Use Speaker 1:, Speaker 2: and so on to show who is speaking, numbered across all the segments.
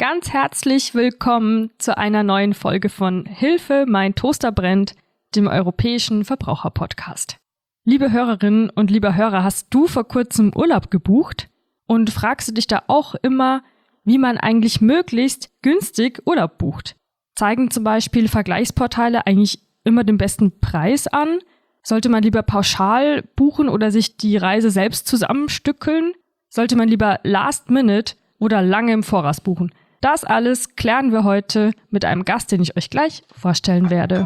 Speaker 1: Ganz herzlich willkommen zu einer neuen Folge von Hilfe, mein Toaster brennt, dem europäischen Verbraucherpodcast. Liebe Hörerinnen und lieber Hörer, hast du vor kurzem Urlaub gebucht und fragst du dich da auch immer, wie man eigentlich möglichst günstig Urlaub bucht? Zeigen zum Beispiel Vergleichsportale eigentlich immer den besten Preis an? Sollte man lieber pauschal buchen oder sich die Reise selbst zusammenstückeln? Sollte man lieber last minute oder lange im Voraus buchen? Das alles klären wir heute mit einem Gast, den ich euch gleich vorstellen werde.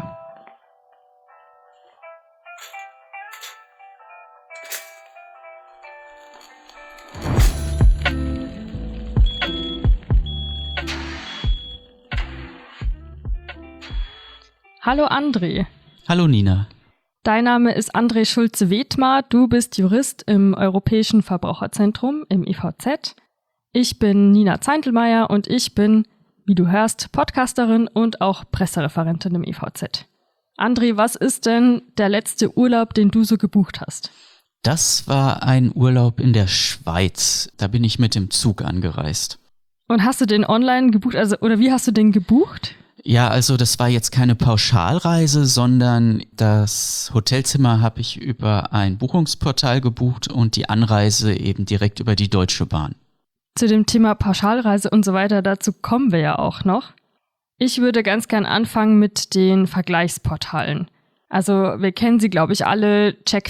Speaker 1: Hallo André.
Speaker 2: Hallo Nina.
Speaker 1: Dein Name ist André Schulze-Wethmar, du bist Jurist im Europäischen Verbraucherzentrum, im EVZ. Ich bin Nina Zeintelmeier und ich bin, wie du hörst, Podcasterin und auch Pressereferentin im EVZ. André, was ist denn der letzte Urlaub, den du so gebucht hast?
Speaker 2: Das war ein Urlaub in der Schweiz. Da bin ich mit dem Zug angereist.
Speaker 1: Und hast du den online gebucht, oder wie hast du den gebucht?
Speaker 2: Ja, also das war jetzt keine Pauschalreise, sondern das Hotelzimmer habe ich über ein Buchungsportal gebucht und die Anreise eben direkt über die Deutsche Bahn.
Speaker 1: Zu dem Thema Pauschalreise und so weiter, dazu kommen wir ja auch noch. Ich würde ganz gern anfangen mit den Vergleichsportalen. Also wir kennen sie, glaube ich, alle,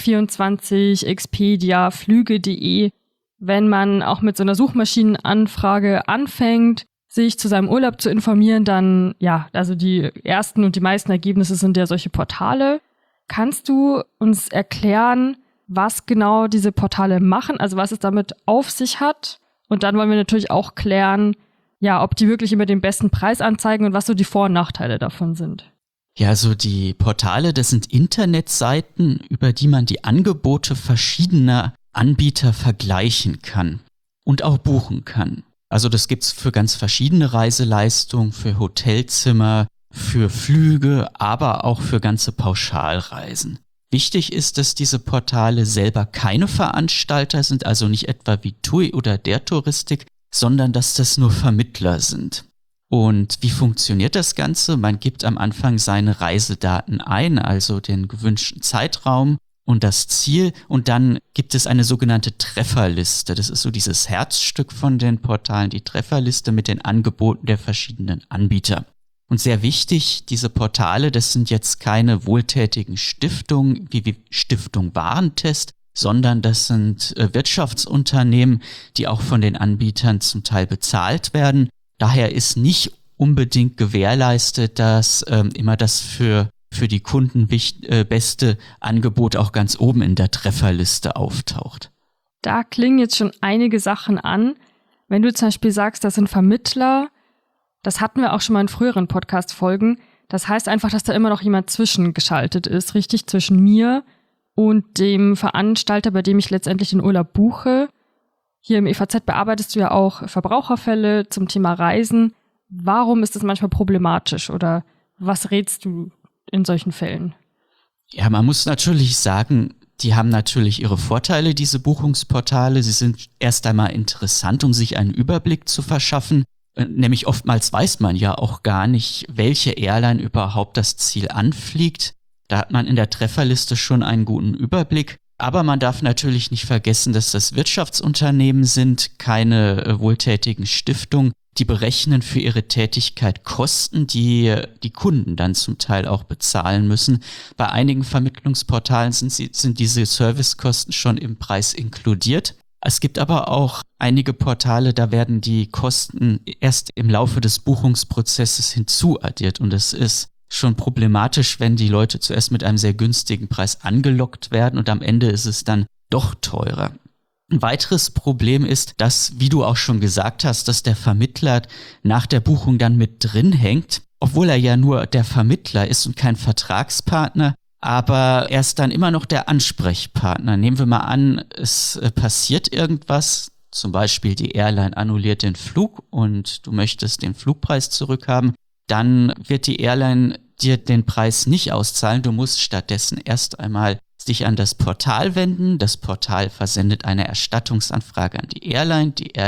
Speaker 1: Check24, Expedia, Flüge.de. Wenn man auch mit so einer Suchmaschinenanfrage anfängt, sich zu seinem Urlaub zu informieren, dann, also die ersten und die meisten Ergebnisse sind ja solche Portale. Kannst du uns erklären, was genau diese Portale machen, also was es damit auf sich hat? Und dann wollen wir natürlich auch klären, ob die wirklich immer den besten Preis anzeigen und was so die Vor- und Nachteile davon sind.
Speaker 2: Ja, also die Portale, das sind Internetseiten, über die man die Angebote verschiedener Anbieter vergleichen kann und auch buchen kann. Also das gibt's für ganz verschiedene Reiseleistungen, für Hotelzimmer, für Flüge, aber auch für ganze Pauschalreisen. Wichtig ist, dass diese Portale selber keine Veranstalter sind, also nicht etwa wie TUI oder der Touristik, sondern dass das nur Vermittler sind. Und wie funktioniert das Ganze? Man gibt am Anfang seine Reisedaten ein, also den gewünschten Zeitraum und das Ziel, und dann gibt es eine sogenannte Trefferliste. Das ist so dieses Herzstück von den Portalen, die Trefferliste mit den Angeboten der verschiedenen Anbieter. Und sehr wichtig, diese Portale, das sind jetzt keine wohltätigen Stiftungen wie Stiftung Warentest, sondern das sind Wirtschaftsunternehmen, die auch von den Anbietern zum Teil bezahlt werden. Daher ist nicht unbedingt gewährleistet, dass immer das für die Kunden beste Angebot auch ganz oben in der Trefferliste auftaucht.
Speaker 1: Da klingen jetzt schon einige Sachen an. Wenn du zum Beispiel sagst, das sind Vermittler, das hatten wir auch schon mal in früheren Podcast-Folgen. Das heißt einfach, dass da immer noch jemand zwischengeschaltet ist, richtig, zwischen mir und dem Veranstalter, bei dem ich letztendlich den Urlaub buche. Hier im EVZ bearbeitest du ja auch Verbraucherfälle zum Thema Reisen. Warum ist das manchmal problematisch oder was rätst du in solchen Fällen?
Speaker 2: Ja, man muss natürlich sagen, die haben natürlich ihre Vorteile, diese Buchungsportale. Sie sind erst einmal interessant, um sich einen Überblick zu verschaffen. Nämlich oftmals weiß man ja auch gar nicht, welche Airline überhaupt das Ziel anfliegt. Da hat man in der Trefferliste schon einen guten Überblick. Aber man darf natürlich nicht vergessen, dass das Wirtschaftsunternehmen sind, keine wohltätigen Stiftungen. Die berechnen für ihre Tätigkeit Kosten, die die Kunden dann zum Teil auch bezahlen müssen. Bei einigen Vermittlungsportalen sind diese Servicekosten schon im Preis inkludiert. Es gibt aber auch einige Portale, da werden die Kosten erst im Laufe des Buchungsprozesses hinzuaddiert. Und es ist schon problematisch, wenn die Leute zuerst mit einem sehr günstigen Preis angelockt werden und am Ende ist es dann doch teurer. Ein weiteres Problem ist, dass, wie du auch schon gesagt hast, dass der Vermittler nach der Buchung dann mit drin hängt, obwohl er ja nur der Vermittler ist und kein Vertragspartner, aber er ist dann immer noch der Ansprechpartner. Nehmen wir mal an, es passiert irgendwas, zum Beispiel die Airline annulliert den Flug und du möchtest den Flugpreis zurückhaben, dann wird die Airline dir den Preis nicht auszahlen. Du musst stattdessen erst einmal dich an das Portal wenden. Das Portal versendet eine Erstattungsanfrage an die Airline. Die Airline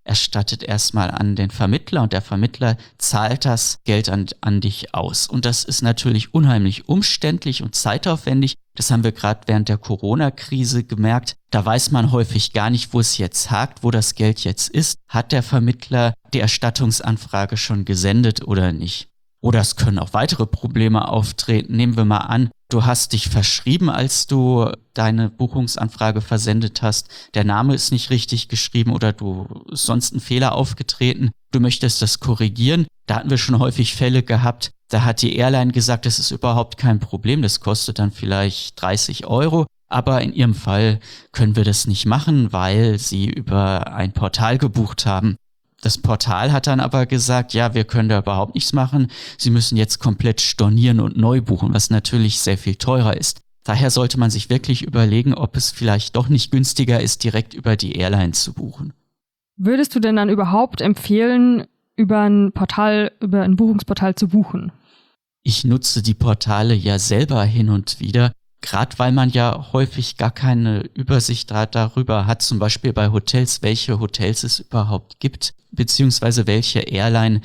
Speaker 2: erstattet erstmal an den Vermittler und der Vermittler zahlt das Geld an dich aus. Und das ist natürlich unheimlich umständlich und zeitaufwendig. Das haben wir gerade während der Corona-Krise gemerkt. Da weiß man häufig gar nicht, wo es jetzt hakt, wo das Geld jetzt ist. Hat der Vermittler die Erstattungsanfrage schon gesendet oder nicht? Oder es können auch weitere Probleme auftreten. Nehmen wir mal an, du hast dich verschrieben, als du deine Buchungsanfrage versendet hast. Der Name ist nicht richtig geschrieben oder du ist sonst ein Fehler aufgetreten. Du möchtest das korrigieren. Da hatten wir schon häufig Fälle gehabt. Da hat die Airline gesagt, das ist überhaupt kein Problem. Das kostet dann vielleicht 30 €. Aber in ihrem Fall können wir das nicht machen, weil sie über ein Portal gebucht haben. Das Portal hat dann aber gesagt, ja, wir können da überhaupt nichts machen. Sie müssen jetzt komplett stornieren und neu buchen, was natürlich sehr viel teurer ist. Daher sollte man sich wirklich überlegen, ob es vielleicht doch nicht günstiger ist, direkt über die Airline zu buchen.
Speaker 1: Würdest du denn dann überhaupt empfehlen, über ein Buchungsportal zu buchen?
Speaker 2: Ich nutze die Portale ja selber hin und wieder, gerade weil man ja häufig gar keine Übersicht darüber hat, zum Beispiel bei Hotels, welche Hotels es überhaupt gibt, beziehungsweise welche Airline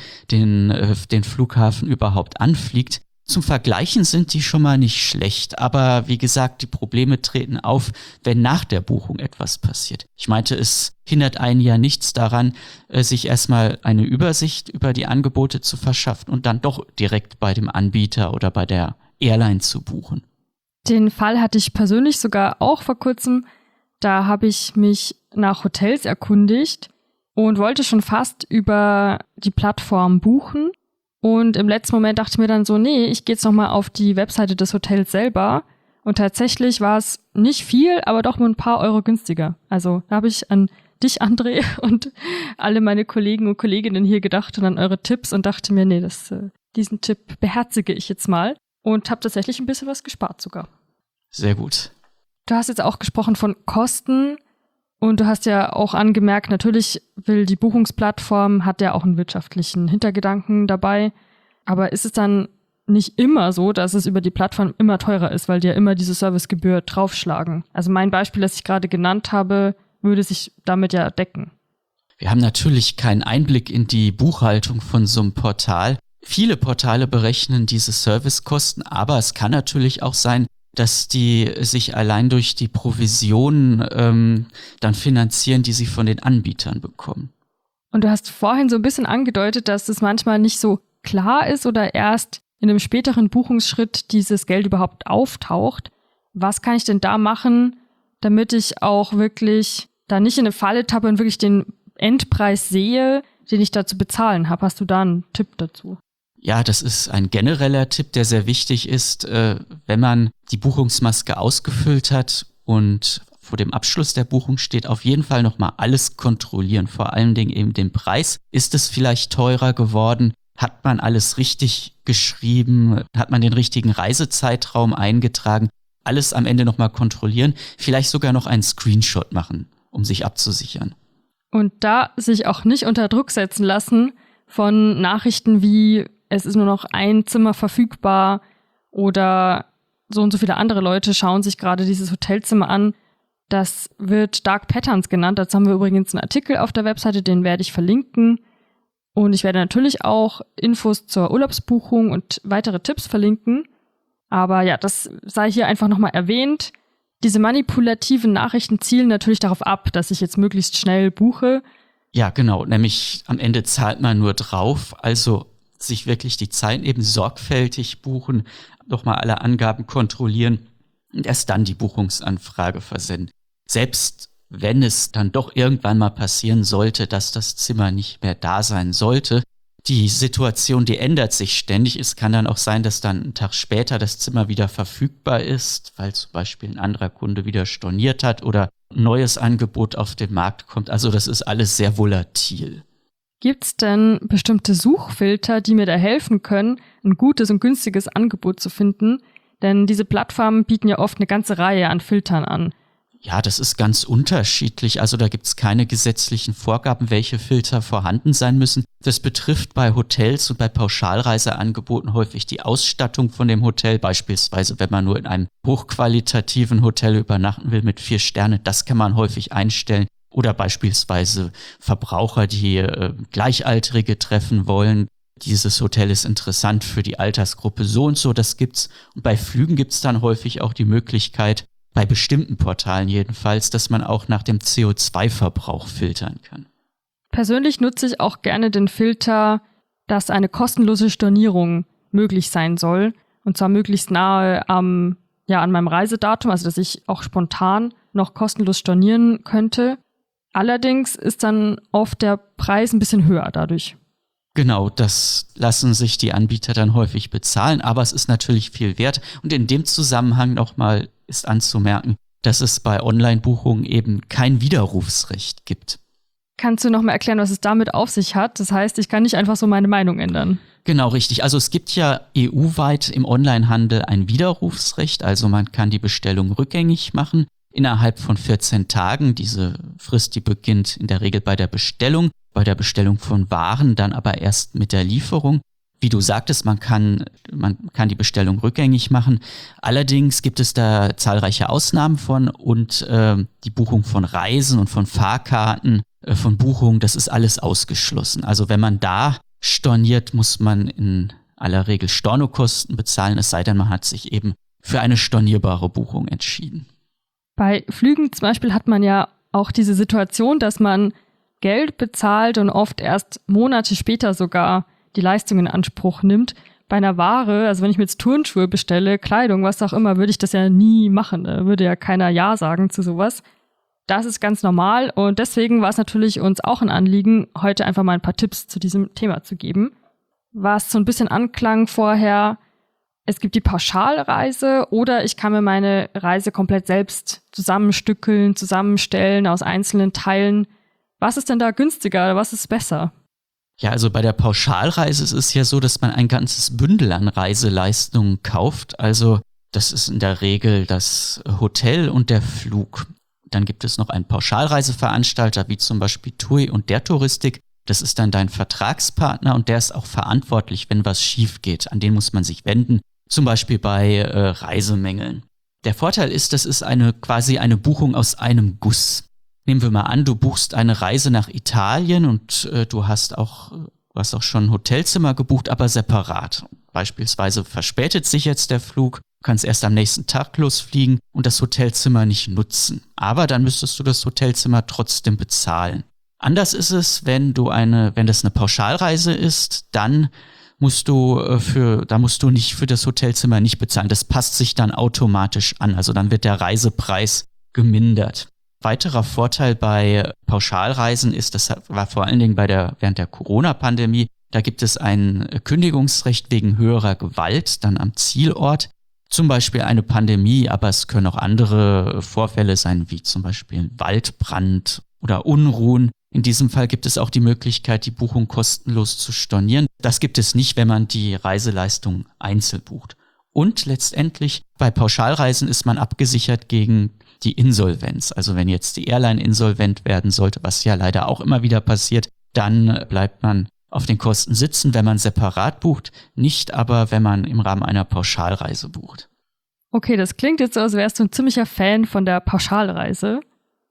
Speaker 2: den Flughafen überhaupt anfliegt. Zum Vergleichen sind die schon mal nicht schlecht, aber wie gesagt, die Probleme treten auf, wenn nach der Buchung etwas passiert. Ich meinte, es hindert einen ja nichts daran, sich erstmal eine Übersicht über die Angebote zu verschaffen und dann doch direkt bei dem Anbieter oder bei der Airline zu buchen.
Speaker 1: Den Fall hatte ich persönlich sogar auch vor kurzem. Da habe ich mich nach Hotels erkundigt und wollte schon fast über die Plattform buchen. Und im letzten Moment dachte ich mir dann so, nee, ich gehe jetzt nochmal auf die Webseite des Hotels selber. Und tatsächlich war es nicht viel, aber doch nur ein paar Euro günstiger. Also da habe ich an dich, André, und alle meine Kollegen und Kolleginnen hier gedacht und an eure Tipps und dachte mir, nee, diesen Tipp beherzige ich jetzt mal. Und habe tatsächlich ein bisschen was gespart sogar.
Speaker 2: Sehr gut.
Speaker 1: Du hast jetzt auch gesprochen von Kosten und du hast ja auch angemerkt, natürlich will die Buchungsplattform, hat ja auch einen wirtschaftlichen Hintergedanken dabei. Aber ist es dann nicht immer so, dass es über die Plattform immer teurer ist, weil die ja immer diese Servicegebühr draufschlagen? Also mein Beispiel, das ich gerade genannt habe, würde sich damit ja decken.
Speaker 2: Wir haben natürlich keinen Einblick in die Buchhaltung von so einem Portal. Viele Portale berechnen diese Servicekosten, aber es kann natürlich auch sein, dass die sich allein durch die Provisionen dann finanzieren, die sie von den Anbietern bekommen.
Speaker 1: Und du hast vorhin so ein bisschen angedeutet, dass es manchmal nicht so klar ist oder erst in einem späteren Buchungsschritt dieses Geld überhaupt auftaucht. Was kann ich denn da machen, damit ich auch wirklich da nicht in eine Falle tappe und wirklich den Endpreis sehe, den ich da zu bezahlen habe? Hast du da einen Tipp dazu?
Speaker 2: Ja, das ist ein genereller Tipp, der sehr wichtig ist, wenn man die Buchungsmaske ausgefüllt hat und vor dem Abschluss der Buchung steht, auf jeden Fall nochmal alles kontrollieren, vor allen Dingen eben den Preis. Ist es vielleicht teurer geworden? Hat man alles richtig geschrieben? Hat man den richtigen Reisezeitraum eingetragen? Alles am Ende nochmal kontrollieren, vielleicht sogar noch einen Screenshot machen, um sich abzusichern.
Speaker 1: Und da sich auch nicht unter Druck setzen lassen von Nachrichten wie es ist nur noch ein Zimmer verfügbar oder so und so viele andere Leute schauen sich gerade dieses Hotelzimmer an. Das wird Dark Patterns genannt. Dazu haben wir übrigens einen Artikel auf der Webseite, den werde ich verlinken. Und ich werde natürlich auch Infos zur Urlaubsbuchung und weitere Tipps verlinken. Aber ja, das sei hier einfach nochmal erwähnt. Diese manipulativen Nachrichten zielen natürlich darauf ab, dass ich jetzt möglichst schnell buche.
Speaker 2: Ja, genau. Nämlich am Ende zahlt man nur drauf. Also sich wirklich die Zeit eben sorgfältig buchen, nochmal alle Angaben kontrollieren und erst dann die Buchungsanfrage versenden. Selbst wenn es dann doch irgendwann mal passieren sollte, dass das Zimmer nicht mehr da sein sollte, die Situation, die ändert sich ständig. Es kann dann auch sein, dass dann einen Tag später das Zimmer wieder verfügbar ist, weil zum Beispiel ein anderer Kunde wieder storniert hat oder ein neues Angebot auf den Markt kommt. Also das ist alles sehr volatil.
Speaker 1: Gibt's denn bestimmte Suchfilter, die mir da helfen können, ein gutes und günstiges Angebot zu finden? Denn diese Plattformen bieten ja oft eine ganze Reihe an Filtern an.
Speaker 2: Ja, das ist ganz unterschiedlich. Also da gibt's keine gesetzlichen Vorgaben, welche Filter vorhanden sein müssen. Das betrifft bei Hotels und bei Pauschalreiseangeboten häufig die Ausstattung von dem Hotel. Beispielsweise, wenn man nur in einem hochqualitativen Hotel übernachten will mit 4 Sternen, das kann man häufig einstellen. Oder beispielsweise Verbraucher, die Gleichaltrige treffen wollen. Dieses Hotel ist interessant für die Altersgruppe so und so, das gibt's. Und bei Flügen gibt's dann häufig auch die Möglichkeit, bei bestimmten Portalen jedenfalls, dass man auch nach dem CO2-Verbrauch filtern kann.
Speaker 1: Persönlich nutze ich auch gerne den Filter, dass eine kostenlose Stornierung möglich sein soll. Und zwar möglichst nahe an meinem Reisedatum, also dass ich auch spontan noch kostenlos stornieren könnte. Allerdings ist dann oft der Preis ein bisschen höher dadurch.
Speaker 2: Genau, das lassen sich die Anbieter dann häufig bezahlen, aber es ist natürlich viel wert. Und in dem Zusammenhang nochmal ist anzumerken, dass es bei Online-Buchungen eben kein Widerrufsrecht gibt.
Speaker 1: Kannst du nochmal erklären, was es damit auf sich hat? Das heißt, ich kann nicht einfach so meine Meinung ändern.
Speaker 2: Genau, richtig. Also es gibt ja EU-weit im Onlinehandel ein Widerrufsrecht, also man kann die Bestellung rückgängig machen innerhalb von 14 Tagen. Diese Frist, die beginnt in der Regel bei der Bestellung von Waren, dann aber erst mit der Lieferung. Wie du sagtest, man kann die Bestellung rückgängig machen. Allerdings gibt es da zahlreiche Ausnahmen von und die Buchung von Reisen und von Fahrkarten, von Buchungen, das ist alles ausgeschlossen. Also wenn man da storniert, muss man in aller Regel Stornokosten bezahlen, es sei denn, man hat sich eben für eine stornierbare Buchung entschieden.
Speaker 1: Bei Flügen zum Beispiel hat man ja auch diese Situation, dass man Geld bezahlt und oft erst Monate später sogar die Leistung in Anspruch nimmt. Bei einer Ware, also wenn ich mir jetzt Turnschuhe bestelle, Kleidung, was auch immer, würde ich das ja nie machen. Da würde ja keiner Ja sagen zu sowas. Das ist ganz normal und deswegen war es natürlich uns auch ein Anliegen, heute einfach mal ein paar Tipps zu diesem Thema zu geben. Was so ein bisschen anklang vorher, es gibt die Pauschalreise oder ich kann mir meine Reise komplett selbst zusammenstückeln, zusammenstellen aus einzelnen Teilen. Was ist denn da günstiger oder was ist besser?
Speaker 2: Ja, also bei der Pauschalreise ist es ja so, dass man ein ganzes Bündel an Reiseleistungen kauft. Also das ist in der Regel das Hotel und der Flug. Dann gibt es noch einen Pauschalreiseveranstalter, wie zum Beispiel TUI und der Touristik. Das ist dann dein Vertragspartner und der ist auch verantwortlich, wenn was schief geht. An den muss man sich wenden, zum Beispiel bei Reisemängeln. Der Vorteil ist, das ist quasi eine Buchung aus einem Guss. Nehmen wir mal an, du buchst eine Reise nach Italien und du hast auch schon ein Hotelzimmer gebucht, aber separat. Beispielsweise verspätet sich jetzt der Flug, du kannst erst am nächsten Tag losfliegen und das Hotelzimmer nicht nutzen. Aber dann müsstest du das Hotelzimmer trotzdem bezahlen. Anders ist es, wenn das eine Pauschalreise ist, dann musst du nicht für das Hotelzimmer nicht bezahlen. Das passt sich dann automatisch an. Also dann wird der Reisepreis gemindert. Weiterer Vorteil bei Pauschalreisen ist, das war vor allen Dingen während der Corona-Pandemie, da gibt es ein Kündigungsrecht wegen höherer Gewalt dann am Zielort. Zum Beispiel eine Pandemie, aber es können auch andere Vorfälle sein, wie zum Beispiel ein Waldbrand oder Unruhen. In diesem Fall gibt es auch die Möglichkeit, die Buchung kostenlos zu stornieren. Das gibt es nicht, wenn man die Reiseleistung einzeln bucht. Und letztendlich bei Pauschalreisen ist man abgesichert gegen die Insolvenz. Also wenn jetzt die Airline insolvent werden sollte, was ja leider auch immer wieder passiert, dann bleibt man auf den Kosten sitzen, wenn man separat bucht, nicht aber, wenn man im Rahmen einer Pauschalreise bucht.
Speaker 1: Okay, das klingt jetzt so, als wärst du ein ziemlicher Fan von der Pauschalreise.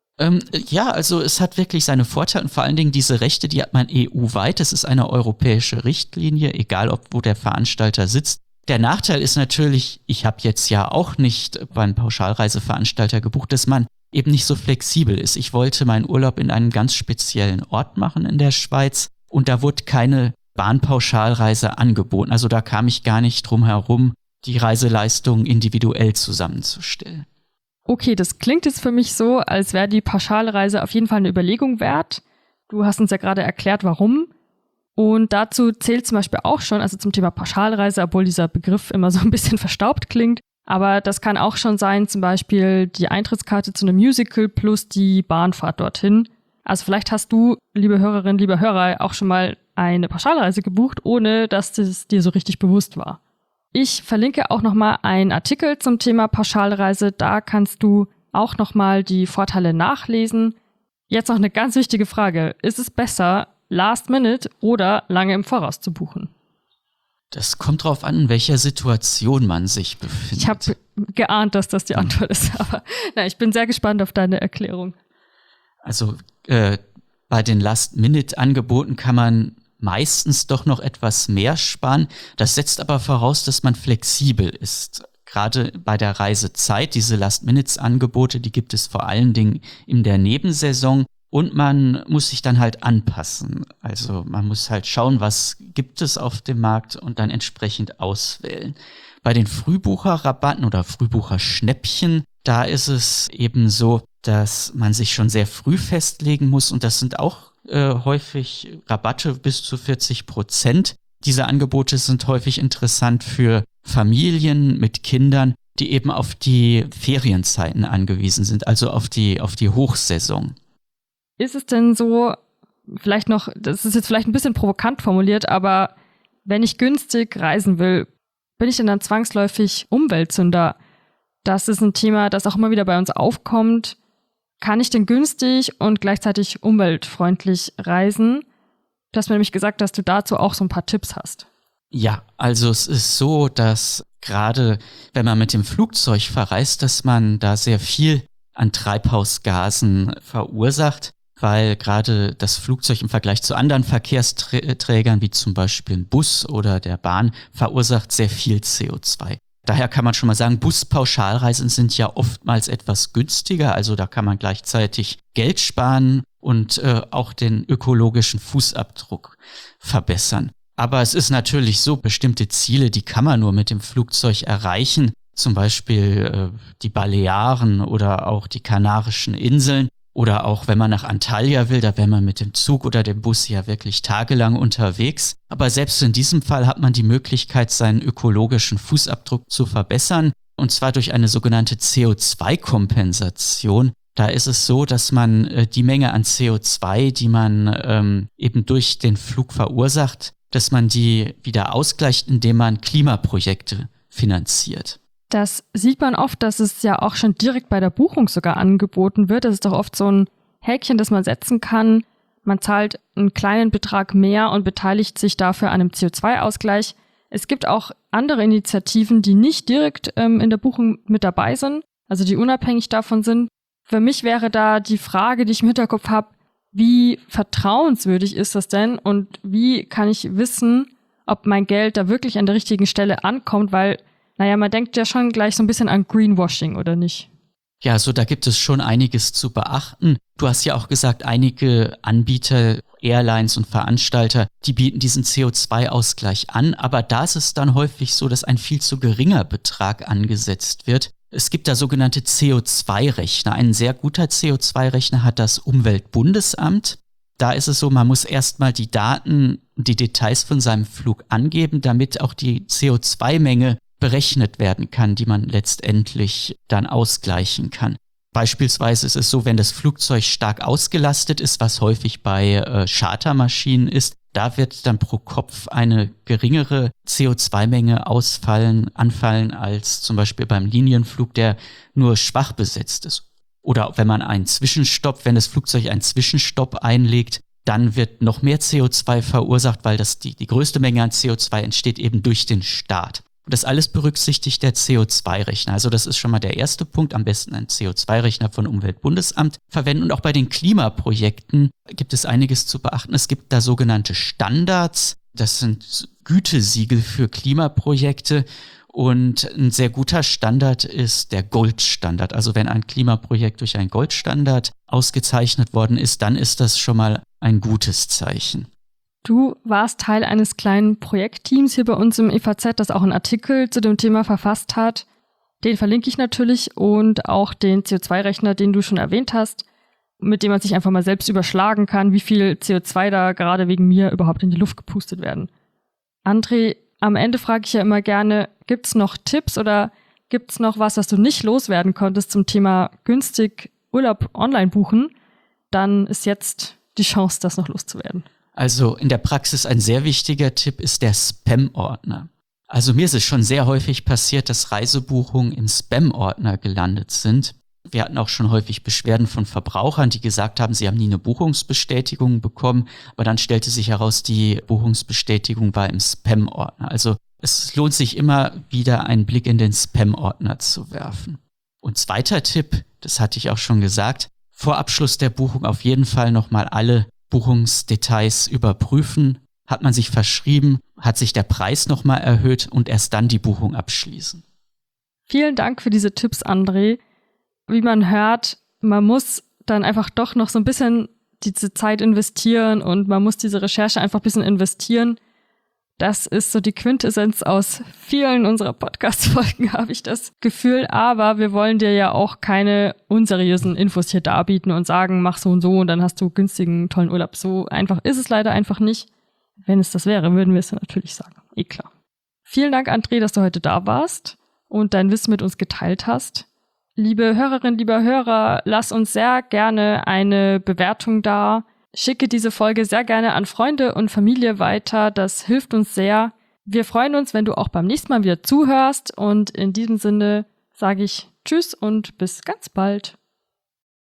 Speaker 2: Ja, also es hat wirklich seine Vorteile und vor allen Dingen diese Rechte, die hat man EU-weit. Es ist eine europäische Richtlinie, egal wo der Veranstalter sitzt. Der Nachteil ist natürlich, ich habe jetzt ja auch nicht beim Pauschalreiseveranstalter gebucht, dass man eben nicht so flexibel ist. Ich wollte meinen Urlaub in einem ganz speziellen Ort machen in der Schweiz und da wurde keine Bahnpauschalreise angeboten. Also da kam ich gar nicht drum herum, die Reiseleistung individuell zusammenzustellen.
Speaker 1: Okay, das klingt jetzt für mich so, als wäre die Pauschalreise auf jeden Fall eine Überlegung wert. Du hast uns ja gerade erklärt, warum. Und dazu zählt zum Beispiel auch schon, also zum Thema Pauschalreise, obwohl dieser Begriff immer so ein bisschen verstaubt klingt, aber das kann auch schon sein, zum Beispiel die Eintrittskarte zu einem Musical plus die Bahnfahrt dorthin. Also vielleicht hast du, liebe Hörerinnen, liebe Hörer, auch schon mal eine Pauschalreise gebucht, ohne dass das dir so richtig bewusst war. Ich verlinke auch nochmal einen Artikel zum Thema Pauschalreise. Da kannst du auch nochmal die Vorteile nachlesen. Jetzt noch eine ganz wichtige Frage. Ist es besser, Last Minute oder lange im Voraus zu buchen?
Speaker 2: Das kommt drauf an, in welcher Situation man sich befindet.
Speaker 1: Ich habe geahnt, dass das die Antwort ist, aber ich bin sehr gespannt auf deine Erklärung.
Speaker 2: Also bei den Last-Minute-Angeboten kann man meistens doch noch etwas mehr sparen. Das setzt aber voraus, dass man flexibel ist. Gerade bei der Reisezeit, diese Last-Minutes-Angebote, die gibt es vor allen Dingen in der Nebensaison und man muss sich dann halt anpassen. Also man muss halt schauen, was gibt es auf dem Markt und dann entsprechend auswählen. Bei den Frühbucherrabatten oder Frühbucherschnäppchen, da ist es eben so, dass man sich schon sehr früh festlegen muss und das sind auch häufig Rabatte bis zu 40%. Diese Angebote sind häufig interessant für Familien mit Kindern, die eben auf die Ferienzeiten angewiesen sind, also auf die Hochsaison.
Speaker 1: Ist es denn so, vielleicht noch, das ist jetzt vielleicht ein bisschen provokant formuliert, aber wenn ich günstig reisen will, bin ich denn dann zwangsläufig Umweltsünder? Das ist ein Thema, das auch immer wieder bei uns aufkommt. Kann ich denn günstig und gleichzeitig umweltfreundlich reisen? Du hast mir nämlich gesagt, dass du dazu auch so ein paar Tipps hast.
Speaker 2: Ja, also es ist so, dass gerade wenn man mit dem Flugzeug verreist, dass man da sehr viel an Treibhausgasen verursacht, weil gerade das Flugzeug im Vergleich zu anderen Verkehrsträgern, wie zum Beispiel ein Bus oder der Bahn, verursacht sehr viel CO2. Daher kann man schon mal sagen, Buspauschalreisen sind ja oftmals etwas günstiger, also da kann man gleichzeitig Geld sparen und auch den ökologischen Fußabdruck verbessern. Aber es ist natürlich so, bestimmte Ziele, die kann man nur mit dem Flugzeug erreichen, zum Beispiel die Balearen oder auch die Kanarischen Inseln. Oder auch, wenn man nach Antalya will, da wäre man mit dem Zug oder dem Bus ja wirklich tagelang unterwegs. Aber selbst in diesem Fall hat man die Möglichkeit, seinen ökologischen Fußabdruck zu verbessern. Und zwar durch eine sogenannte CO2-Kompensation. Da ist es so, dass man die Menge an CO2, die man eben durch den Flug verursacht, dass man die wieder ausgleicht, indem man Klimaprojekte finanziert.
Speaker 1: Das sieht man oft, dass es ja auch schon direkt bei der Buchung sogar angeboten wird. Das ist doch oft so ein Häkchen, das man setzen kann. Man zahlt einen kleinen Betrag mehr und beteiligt sich dafür an einem CO2-Ausgleich. Es gibt auch andere Initiativen, die nicht direkt in der Buchung mit dabei sind, also die unabhängig davon sind. Für mich wäre da die Frage, die ich im Hinterkopf habe, wie vertrauenswürdig ist das denn und wie kann ich wissen, ob mein Geld da wirklich an der richtigen Stelle ankommt, weil man denkt ja schon gleich so ein bisschen an Greenwashing, oder nicht?
Speaker 2: Ja, also da gibt es schon einiges zu beachten. Du hast ja auch gesagt, einige Anbieter, Airlines und Veranstalter, die bieten diesen CO2-Ausgleich an, aber da ist es dann häufig so, dass ein viel zu geringer Betrag angesetzt wird. Es gibt da sogenannte CO2-Rechner. Ein sehr guter CO2-Rechner hat das Umweltbundesamt. Da ist es so, man muss erstmal die Daten und die Details von seinem Flug angeben, damit auch die CO2-Menge berechnet werden kann, die man letztendlich dann ausgleichen kann. Beispielsweise ist es so, wenn das Flugzeug stark ausgelastet ist, was häufig bei Chartermaschinen ist, da wird dann pro Kopf eine geringere CO2-Menge anfallen als zum Beispiel beim Linienflug, der nur schwach besetzt ist. Oder wenn man wenn das Flugzeug einen Zwischenstopp einlegt, dann wird noch mehr CO2 verursacht, weil die größte Menge an CO2 entsteht eben durch den Start. Das alles berücksichtigt der CO2-Rechner. Also das ist schon mal der erste Punkt. Am besten einen CO2-Rechner von Umweltbundesamt verwenden. Und auch bei den Klimaprojekten gibt es einiges zu beachten. Es gibt da sogenannte Standards. Das sind Gütesiegel für Klimaprojekte. Und ein sehr guter Standard ist der Goldstandard. Also wenn ein Klimaprojekt durch einen Goldstandard ausgezeichnet worden ist, dann ist das schon mal ein gutes Zeichen.
Speaker 1: Du warst Teil eines kleinen Projektteams hier bei uns im EVZ, das auch einen Artikel zu dem Thema verfasst hat. Den verlinke ich natürlich und auch den CO2-Rechner, den du schon erwähnt hast, mit dem man sich einfach mal selbst überschlagen kann, wie viel CO2 da gerade wegen mir überhaupt in die Luft gepustet werden. André, am Ende frage ich ja immer gerne, gibt's noch Tipps oder gibt's noch was du nicht loswerden konntest zum Thema günstig Urlaub online buchen? Dann ist jetzt die Chance, das noch loszuwerden.
Speaker 2: Also in der Praxis ein sehr wichtiger Tipp ist der Spam-Ordner. Also mir ist es schon sehr häufig passiert, dass Reisebuchungen im Spam-Ordner gelandet sind. Wir hatten auch schon häufig Beschwerden von Verbrauchern, die gesagt haben, sie haben nie eine Buchungsbestätigung bekommen, aber dann stellte sich heraus, die Buchungsbestätigung war im Spam-Ordner. Also es lohnt sich immer wieder, einen Blick in den Spam-Ordner zu werfen. Und zweiter Tipp, das hatte ich auch schon gesagt, vor Abschluss der Buchung auf jeden Fall nochmal alle Buchungsdetails überprüfen. Hat man sich verschrieben, hat sich der Preis nochmal erhöht und erst dann die Buchung abschließen.
Speaker 1: Vielen Dank für diese Tipps, André. Wie man hört, man muss dann einfach doch noch so ein bisschen diese Zeit investieren und man muss diese Recherche einfach ein bisschen investieren. Das ist so die Quintessenz aus vielen unserer Podcast-Folgen, habe ich das Gefühl. Aber wir wollen dir ja auch keine unseriösen Infos hier darbieten und sagen, mach so und dann hast du günstigen, tollen Urlaub. So einfach ist es leider einfach nicht. Wenn es das wäre, würden wir es natürlich sagen. Klar. Vielen Dank, André, dass du heute da warst und dein Wissen mit uns geteilt hast. Liebe Hörerinnen, lieber Hörer, lass uns sehr gerne eine Bewertung da. Schicke diese Folge sehr gerne an Freunde und Familie weiter. Das hilft uns sehr. Wir freuen uns, wenn du auch beim nächsten Mal wieder zuhörst. Und in diesem Sinne sage ich Tschüss und bis ganz bald.